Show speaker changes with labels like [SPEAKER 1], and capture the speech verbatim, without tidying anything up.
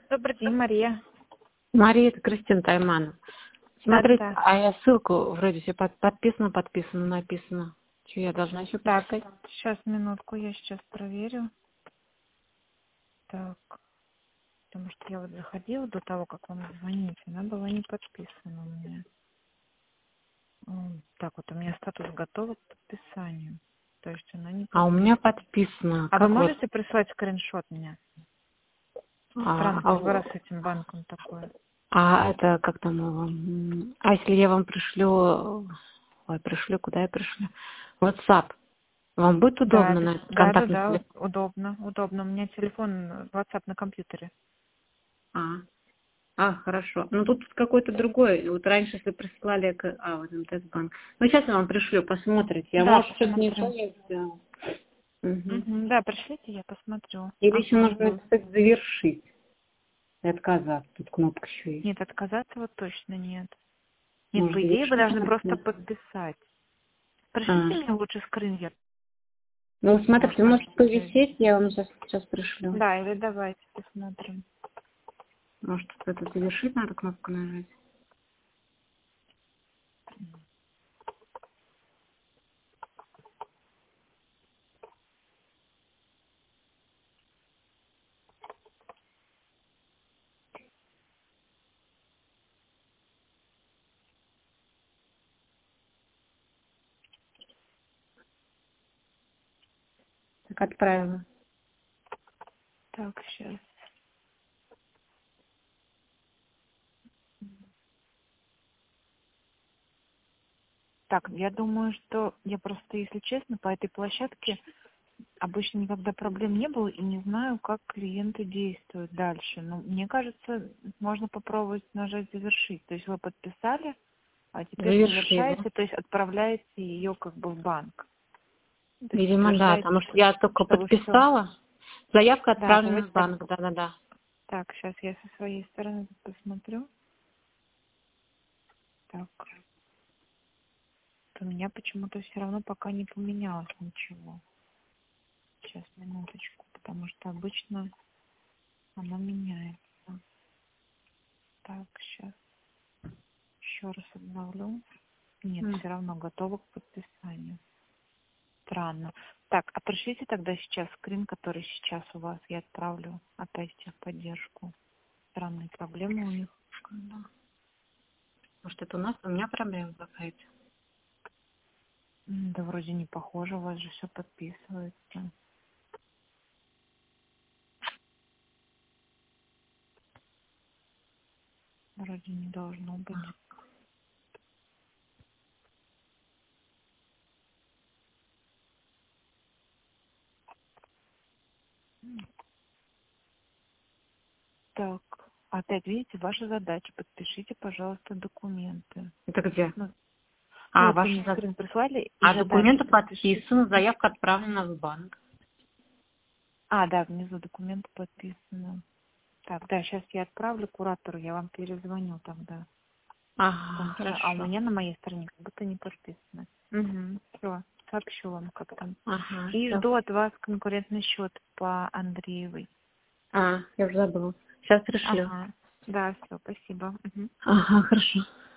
[SPEAKER 1] Добрый день, Мария.
[SPEAKER 2] Мария, это Кристина Тайманова.
[SPEAKER 1] Да, да,
[SPEAKER 2] Смотрите,
[SPEAKER 1] да.
[SPEAKER 2] а я ссылку вроде все под, подписано, подписано, написано. Что я должна еще
[SPEAKER 1] Так,
[SPEAKER 2] почитать?
[SPEAKER 1] сейчас минутку, я сейчас проверю. Так, потому что я вот заходила до того, как вам звонить, она была не подписана у меня. М, Так, вот у меня статус готова к подписанию. То есть она не
[SPEAKER 2] А у меня
[SPEAKER 1] подписана.
[SPEAKER 2] подписано.
[SPEAKER 1] А вы
[SPEAKER 2] Как вот?
[SPEAKER 1] можете прислать скриншот мне?
[SPEAKER 2] А,
[SPEAKER 1] Странно,
[SPEAKER 2] а,
[SPEAKER 1] первый раз
[SPEAKER 2] в-
[SPEAKER 1] с этим банком такое.
[SPEAKER 2] а это как там его? м, А если я вам пришлю... Ой, пришлю, куда я пришлю? WhatsApp. Вам будет
[SPEAKER 1] Да,
[SPEAKER 2] удобно
[SPEAKER 1] без-
[SPEAKER 2] на этот
[SPEAKER 1] да, да,
[SPEAKER 2] контактный
[SPEAKER 1] да,
[SPEAKER 2] телефон?
[SPEAKER 1] удобно, удобно. У меня телефон э, WhatsApp на компьютере.
[SPEAKER 2] А, а, хорошо. Ну тут какой-то другой. Вот раньше, если присылали... к- А, вот МТС-банк. Ну сейчас я вам пришлю, посмотрите. Я,
[SPEAKER 1] Да,
[SPEAKER 2] может, что-то не то
[SPEAKER 1] посмотрю.
[SPEAKER 2] я сделала. Мгм.
[SPEAKER 1] Мгм, да, пришлите, я посмотрю.
[SPEAKER 2] Или еще
[SPEAKER 1] Ага.
[SPEAKER 2] нужно написать «завершить» и отказаться. Тут кнопка еще есть.
[SPEAKER 1] Нет, отказаться вот точно нет. Нет,
[SPEAKER 2] Может,
[SPEAKER 1] по идее вы
[SPEAKER 2] завершить
[SPEAKER 1] должны
[SPEAKER 2] надо?
[SPEAKER 1] просто
[SPEAKER 2] Да.
[SPEAKER 1] подписать. Пришлите
[SPEAKER 2] А.
[SPEAKER 1] мне лучше скриньер.
[SPEAKER 2] Ну, смотрите,
[SPEAKER 1] Может,
[SPEAKER 2] может
[SPEAKER 1] можете.
[SPEAKER 2] повисеть, я вам сейчас, сейчас пришлю.
[SPEAKER 1] Да, или давайте посмотрим.
[SPEAKER 2] Может, тут это «завершить» надо кнопку нажать? Так, отправила.
[SPEAKER 1] Так, сейчас. Так, я думаю, что я просто, если честно, по этой площадке обычно никогда проблем не было и не знаю, как клиенты действуют дальше. Но мне кажется, можно попробовать нажать «Завершить». То есть вы подписали, а теперь
[SPEAKER 2] Заверши, да?
[SPEAKER 1] завершаете, то есть отправляете ее как бы в банк. То есть
[SPEAKER 2] Видимо, да,
[SPEAKER 1] подтверждаете,
[SPEAKER 2] потому что я только
[SPEAKER 1] что вы все.
[SPEAKER 2] подписала. Заявка
[SPEAKER 1] Да,
[SPEAKER 2] отправлена
[SPEAKER 1] давайте
[SPEAKER 2] в
[SPEAKER 1] так.
[SPEAKER 2] банк, да-да-да.
[SPEAKER 1] Так, сейчас я со своей стороны посмотрю. Так, у меня почему-то все равно пока не поменялось ничего. Сейчас, минуточку, потому что обычно оно меняется. Так, сейчас еще раз обновлю. Нет,
[SPEAKER 2] М.
[SPEAKER 1] все равно готово к подписанию. Странно. Так, а пришлите тогда сейчас скрин, который сейчас у вас. Я отправлю опять в техподдержку. Странные проблемы у них.
[SPEAKER 2] Да. Может, это у нас, у меня проблема какая-то.
[SPEAKER 1] М, Да вроде не похоже, у вас же все подписывается. Вроде не должно быть. Так, опять видите, ваша задача. Подпишите, пожалуйста, документы.
[SPEAKER 2] Это где?
[SPEAKER 1] Ну, ну
[SPEAKER 2] А,
[SPEAKER 1] вот вы
[SPEAKER 2] ваша
[SPEAKER 1] мне
[SPEAKER 2] зад-
[SPEAKER 1] скрин прислали и
[SPEAKER 2] А
[SPEAKER 1] задачу
[SPEAKER 2] документы
[SPEAKER 1] подпишите.
[SPEAKER 2] подписаны, заявка отправлена в банк.
[SPEAKER 1] А, да, внизу документы подписаны. Так, да, сейчас я отправлю куратору, я вам перезвоню тогда.
[SPEAKER 2] Ага,
[SPEAKER 1] Потому что, а у
[SPEAKER 2] хорошо.
[SPEAKER 1] меня на моей стороне как будто не подписано. Угу, все, сообщу вам как там.
[SPEAKER 2] Ага,
[SPEAKER 1] И
[SPEAKER 2] все.
[SPEAKER 1] жду от вас конкурентный счет по Андреевой.
[SPEAKER 2] А, я уже забыла. Сейчас пришлю.
[SPEAKER 1] Ага, да, все, спасибо. Мгм.
[SPEAKER 2] Ага, хорошо.